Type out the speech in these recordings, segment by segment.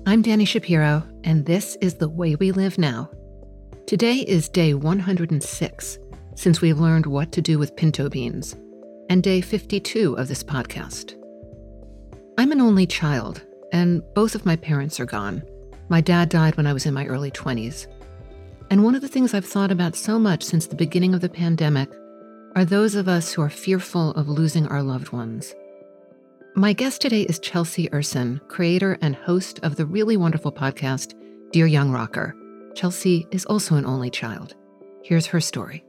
I'm Dani Shapiro, and this is The Way We Live Now. Today is day 106 since we've learned what to do with pinto beans, and day 52 of this podcast. I'm an only child, and both of my parents are gone. My dad died when I was in my early 20s. And one of the things I've thought about so much since the beginning of the pandemic are those of us who are fearful of losing our loved ones. My guest today is Chelsea Erson, creator and host of the really wonderful podcast, Dear Young Rocker. Chelsea is also an only child. Here's her story.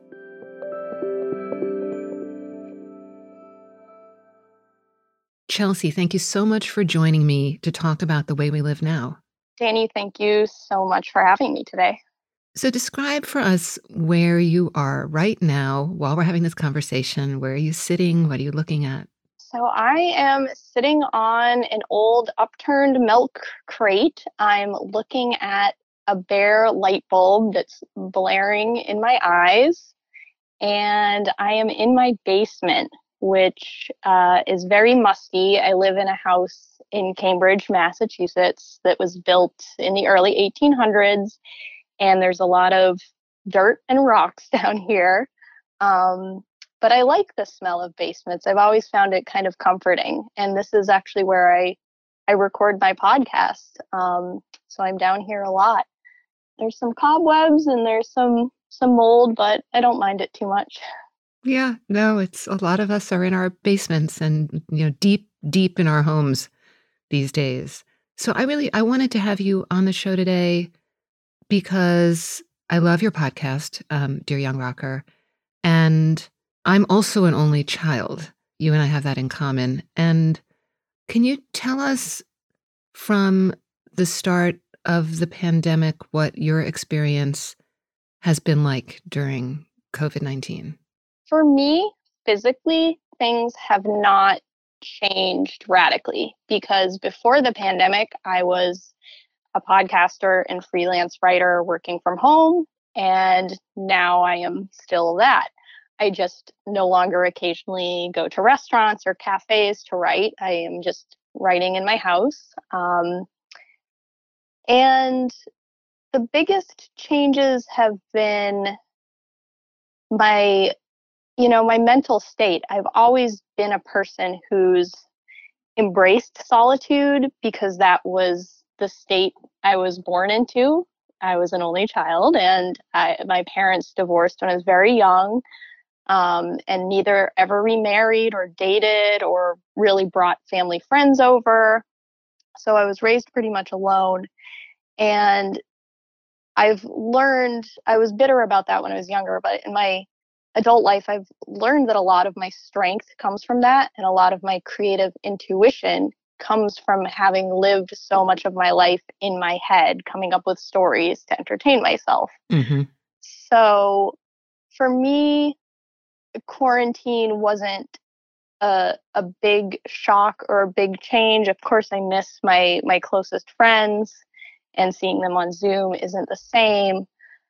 Chelsea, thank you so much for joining me to talk about the way we live now. Dani, thank you so much for having me today. So describe for us where you are right now while we're having this conversation. Where are you sitting? What are you looking at? So I am sitting on an old upturned milk crate. I'm looking at a bare light bulb that's blaring in my eyes. And I am in my basement, which is very musty. I live in a house in Cambridge, Massachusetts, that was built in the early 1800s. And there's a lot of dirt and rocks down here. But I like the smell of basements. I've always found it kind of comforting. And this is actually where I record my podcast. So I'm down here a lot. There's some cobwebs and there's some mold, but I don't mind it too much. Yeah, no, it's a lot of us are in our basements and, deep in our homes these days. So I wanted to have you on the show today because I love your podcast, Dear Young Rocker. And I'm also an only child. You and I have that in common. And can you tell us from the start of the pandemic what your experience has been like during COVID-19? For me, physically, things have not changed radically because before the pandemic, I was a podcaster and freelance writer working from home. And now I am still that. I just no longer occasionally go to restaurants or cafes to write. I am just writing in my house. And the biggest changes have been my mental state. I've always been a person who's embraced solitude because that was the state I was born into. I was an only child, and my parents divorced when I was very young. And neither ever remarried or dated or really brought family friends over. So I was raised pretty much alone. And I've learned, I was bitter about that when I was younger, but in my adult life, I've learned that a lot of my strength comes from that. And a lot of my creative intuition comes from having lived so much of my life in my head, coming up with stories to entertain myself. Mm-hmm. So for me, quarantine wasn't a big shock or a big change. Of course, I miss my closest friends, and seeing them on Zoom isn't the same.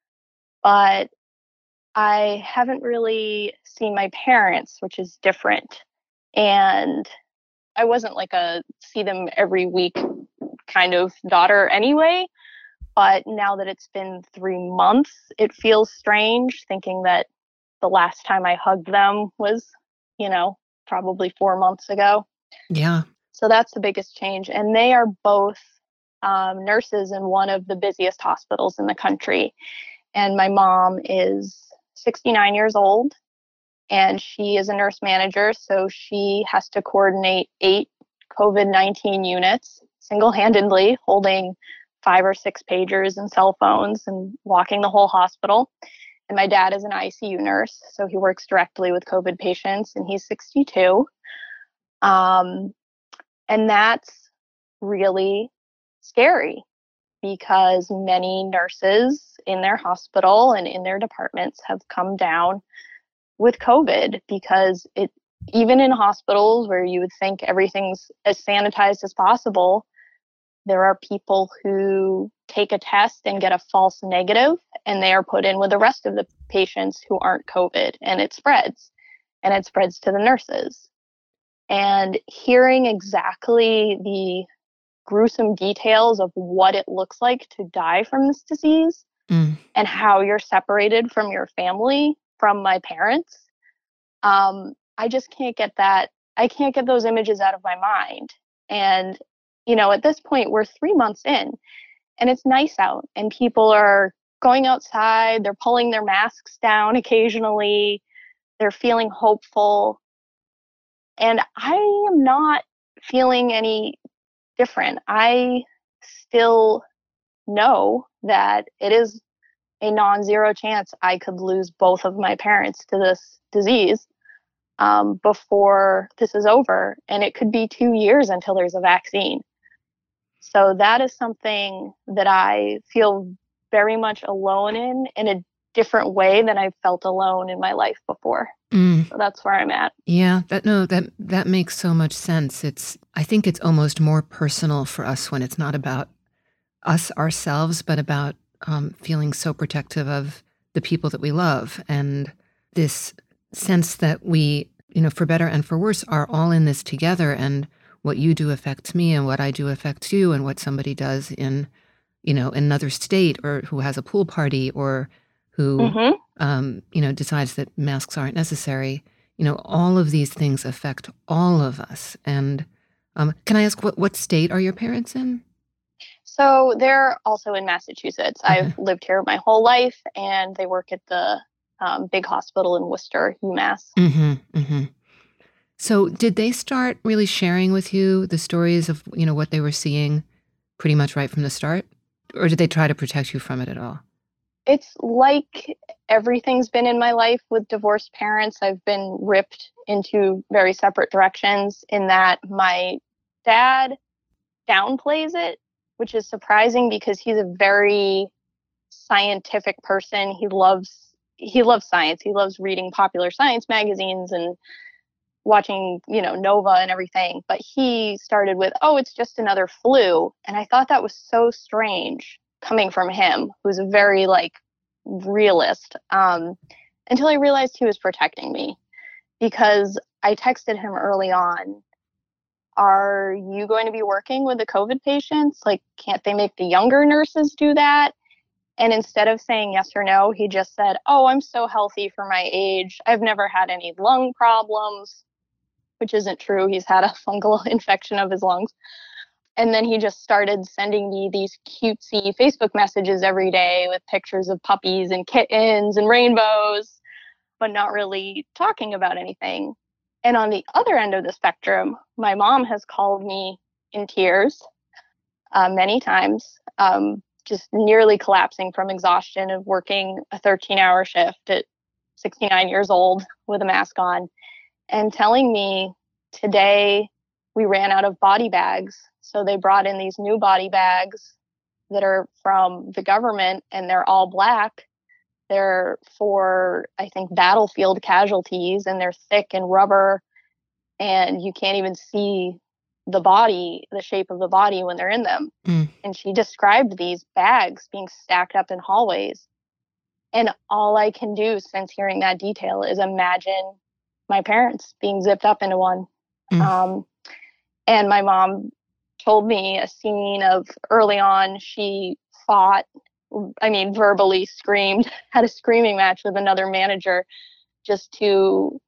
But I haven't really seen my parents, which is different. And I wasn't like a see them every week kind of daughter anyway. But now that it's been 3 months, it feels strange thinking that the last time I hugged them was, probably 4 months ago. Yeah. So that's the biggest change. And they are both nurses in one of the busiest hospitals in the country. And my mom is 69 years old and she is a nurse manager. So she has to coordinate 8 COVID-19 units single-handedly, holding 5 or 6 pagers and cell phones and walking the whole hospital. And my dad is an ICU nurse, so he works directly with COVID patients, and he's 62. And that's really scary because many nurses in their hospital and in their departments have come down with COVID because even in hospitals where you would think everything's as sanitized as possible, there are people who take a test and get a false negative, and they are put in with the rest of the patients who aren't COVID, and it spreads to the nurses. And hearing exactly the gruesome details of what it looks like to die from this disease Mm. and how you're separated from your family, from my parents. I just can't get that. I can't get those images out of my mind. And, at this point, we're 3 months in and it's nice out and people are going outside. They're pulling their masks down occasionally. They're feeling hopeful. And I am not feeling any different. I still know that it is a non-zero chance I could lose both of my parents to this disease before this is over. And it could be 2 years until there's a vaccine. So that is something that I feel very much alone in a different way than I've felt alone in my life before. So that's where I'm at. Yeah, that makes so much sense. I think it's almost more personal for us when it's not about us ourselves, but about feeling so protective of the people that we love, and this sense that we, for better and for worse, are all in this together, and what you do affects me, and what I do affects you, and what somebody does in, another state, or who has a pool party, or who, decides that masks aren't necessary. All of these things affect all of us. And can I ask, what state are your parents in? So they're also in Massachusetts. I've lived here my whole life, and they work at the big hospital in Worcester, UMass. So did they start really sharing with you the stories of, what they were seeing pretty much right from the start? Or did they try to protect you from it at all? It's like everything's been in my life with divorced parents. I've been ripped into very separate directions, in that my dad downplays it, which is surprising because he's a very scientific person. He loves science. He loves reading popular science magazines and watching, Nova and everything. But he started with, "Oh, it's just another flu." And I thought that was so strange coming from him, who's a very realist, until I realized he was protecting me, because I texted him early on, "Are you going to be working with the COVID patients? Can't they make the younger nurses do that?" And instead of saying yes or no, he just said, "Oh, I'm so healthy for my age. I've never had any lung problems," which isn't true. He's had a fungal infection of his lungs. And then he just started sending me these cutesy Facebook messages every day with pictures of puppies and kittens and rainbows, but not really talking about anything. And on the other end of the spectrum, my mom has called me in tears many times, just nearly collapsing from exhaustion of working a 13-hour shift at 69 years old with a mask on, and telling me, "Today we ran out of body bags. So they brought in these new body bags that are from the government, and they're all black. They're for, I think, battlefield casualties, and they're thick and rubber, and you can't even see the shape of the body when they're in them." And she described these bags being stacked up in hallways. And all I can do since hearing that detail is imagine my parents being zipped up into one. And my mom told me a scene of early on, she fought, verbally screamed, had a screaming match with another manager just to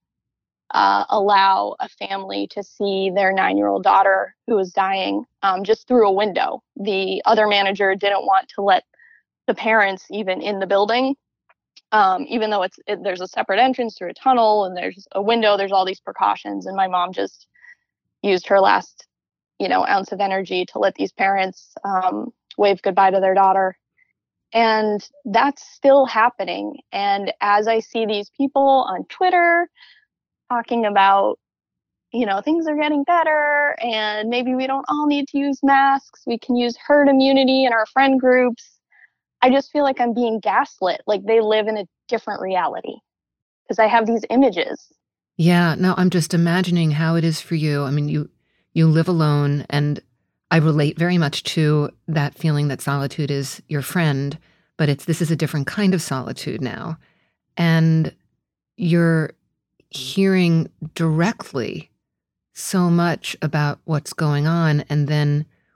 allow a family to see their 9-year-old daughter who was dying, just through a window. The other manager didn't want to let the parents even in the building, even though there's a separate entrance through a tunnel and there's a window, there's all these precautions. And my mom just used her last, ounce of energy to let these parents wave goodbye to their daughter. And that's still happening. And as I see these people on Twitter talking about, things are getting better and maybe we don't all need to use masks, we can use herd immunity in our friend groups, I just feel like I'm being gaslit. Like they live in a different reality because I have these images. Yeah, no, I'm just imagining how it is for you. I mean, you live alone, and I relate very much to that feeling that solitude is your friend, but this is a different kind of solitude now. And you're hearing directly so much about what's going on, and then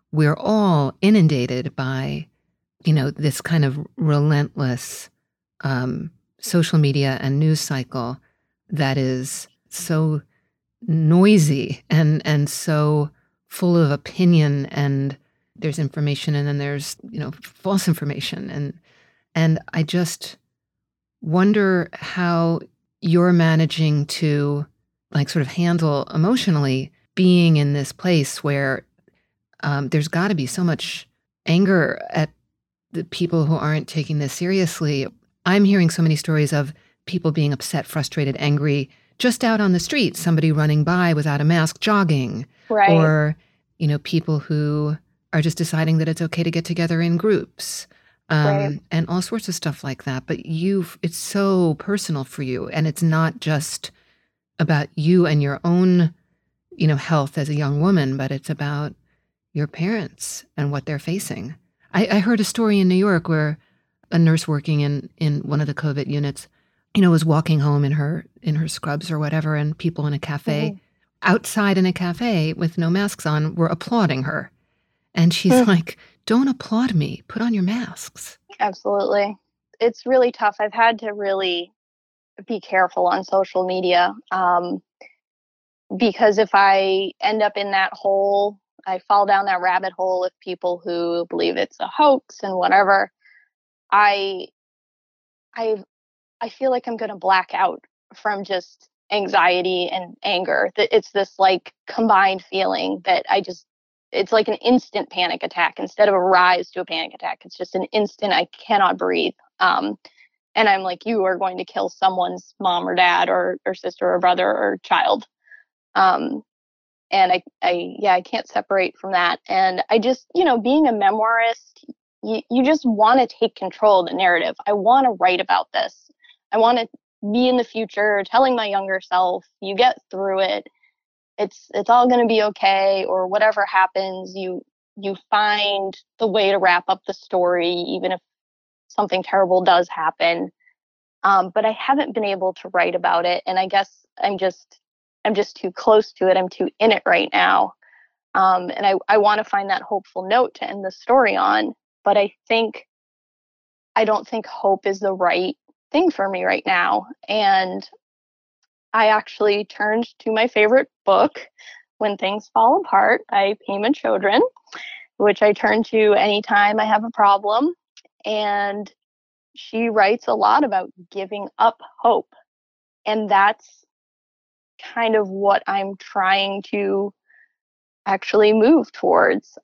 we're all inundated by, this kind of relentless social media and news cycle that is so noisy and so full of opinion, and there's information and then there's, false information. And I just wonder how you're managing to sort of handle emotionally being in this place where there's got to be so much anger at the people who aren't taking this seriously. I'm hearing so many stories of people being upset, frustrated, angry, just out on the street, somebody running by without a mask, jogging, Right. or, people who are just deciding that it's okay to get together in groups, Right. and all sorts of stuff like that. But it's so personal for you, and it's not just about you and your own, health as a young woman, but it's about your parents and what they're facing. I heard a story in New York where a nurse working in one of the COVID units, was walking home in her scrubs or whatever, and people in a cafe, outside in a cafe with no masks on, were applauding her. And she's like, don't applaud me. Put on your masks. Absolutely. It's really tough. I've had to really be careful on social media because if I end up in that hole, I fall down that rabbit hole of people who believe it's a hoax and whatever. I I I feel like I'm going to black out from just anxiety and anger. That it's this like combined feeling that it's like an instant panic attack instead of a rise to a panic attack. It's just an instant I cannot breathe. And I'm like, you are going to kill someone's mom or dad or sister or brother or child. Um, and I can't separate from that. And I just, being a memoirist, you just want to take control of the narrative. I want to write about this. I want to be in the future telling my younger self, you get through it. It's all going to be okay, or whatever happens, you find the way to wrap up the story, even if something terrible does happen. But I haven't been able to write about it, and I guess I'm just too close to it. I'm too in it right now. And I want to find that hopeful note to end the story on. But I don't think hope is the right thing for me right now. And I actually turned to my favorite book, When Things Fall Apart, by Pema Chodron, which I turn to anytime I have a problem. And she writes a lot about giving up hope. And that's kind of what I'm trying to actually move towards.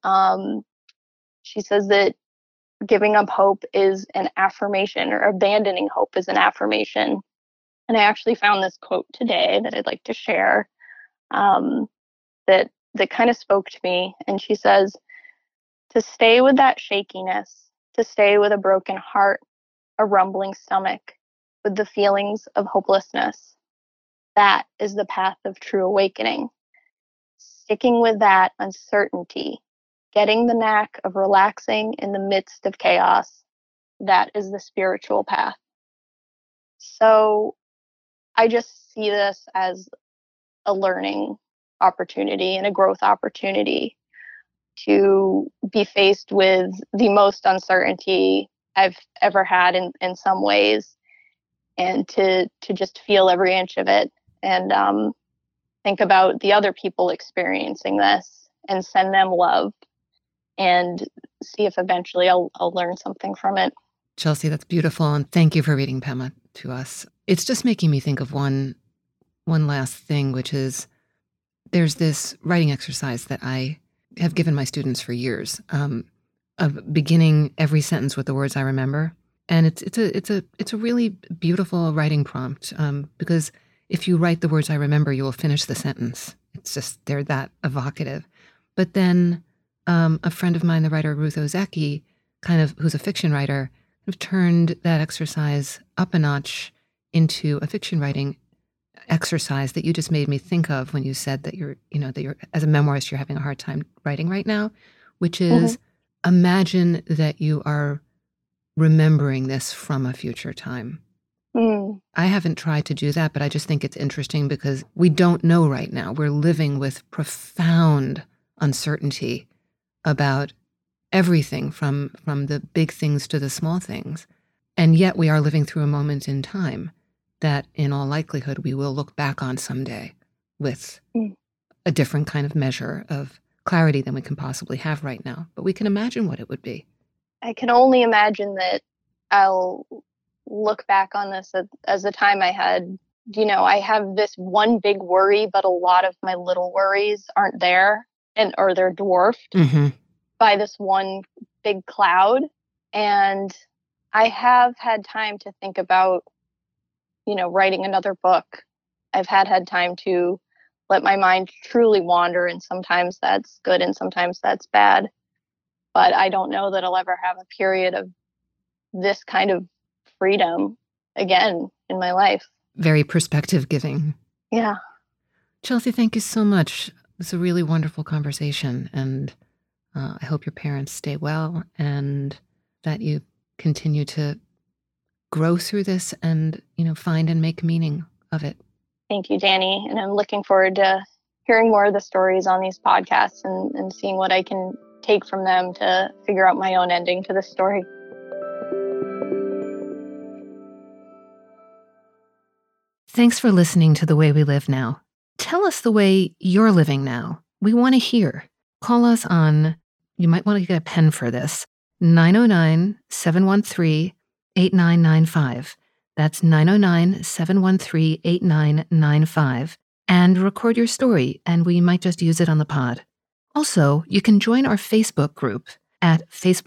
She says that giving up hope is an affirmation, or abandoning hope is an affirmation. And I actually found this quote today that I'd like to share, that kind of spoke to me. And she says, to stay with that shakiness, to stay with a broken heart, a rumbling stomach, with the feelings of hopelessness, that is the path of true awakening. Sticking with that uncertainty, getting the knack of relaxing in the midst of chaos, that is the spiritual path. So I just see this as a learning opportunity and a growth opportunity to be faced with the most uncertainty I've ever had in some ways, and to just feel every inch of it, and think about the other people experiencing this and send them love, and see if eventually I'll learn something from it. Chelsea, that's beautiful. And thank you for reading Pema to us. It's just making me think of one last thing, which is there's this writing exercise that I have given my students for years, of beginning every sentence with the words I remember. And it's a really beautiful writing prompt, because if you write the words I remember, you will finish the sentence. It's just, they're that evocative. But then a friend of mine, the writer Ruth Ozeki, who's a fiction writer, turned that exercise up a notch into a fiction writing exercise that you just made me think of when you said that you're as a memoirist, you're having a hard time writing right now, which is imagine that you are remembering this from a future time. I haven't tried to do that, but I just think it's interesting because we don't know right now. We're living with profound uncertainty about everything from the big things to the small things. And yet we are living through a moment in time that in all likelihood we will look back on someday with a different kind of measure of clarity than we can possibly have right now. But we can imagine what it would be. I can only imagine that I'll look back on this as a time I had, I have this one big worry, but a lot of my little worries aren't there or they're dwarfed by this one big cloud. And I have had time to think about, writing another book. I've had time to let my mind truly wander, and sometimes that's good and sometimes that's bad. But I don't know that I'll ever have a period of this kind of freedom again in my life. Very perspective giving. Yeah. Chelsea, thank you so much. It was a really wonderful conversation, and I hope your parents stay well and that you continue to grow through this and, find and make meaning of it. Thank you, Danny. And I'm looking forward to hearing more of the stories on these podcasts and seeing what I can take from them to figure out my own ending to this story. Thanks for listening to The Way We Live Now. Tell us the way you're living now. We want to hear. Call us on, you might want to get a pen for this, 909-713-8995. That's 909-713-8995. And record your story, and we might just use it on the pod. Also, you can join our Facebook group at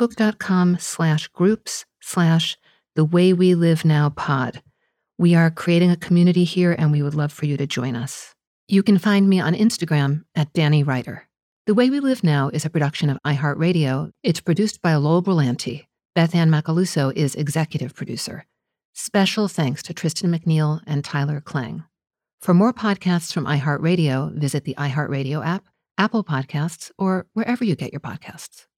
facebook.com/groups/The Way We Live Now pod. We are creating a community here, and we would love for you to join us. You can find me on Instagram at Danny Writer. The Way We Live Now is a production of iHeartRadio. It's produced by Lowell Berlanti. Beth Ann Macaluso is executive producer. Special thanks to Tristan McNeil and Tyler Klang. For more podcasts from iHeartRadio, visit the iHeartRadio app, Apple Podcasts, or wherever you get your podcasts.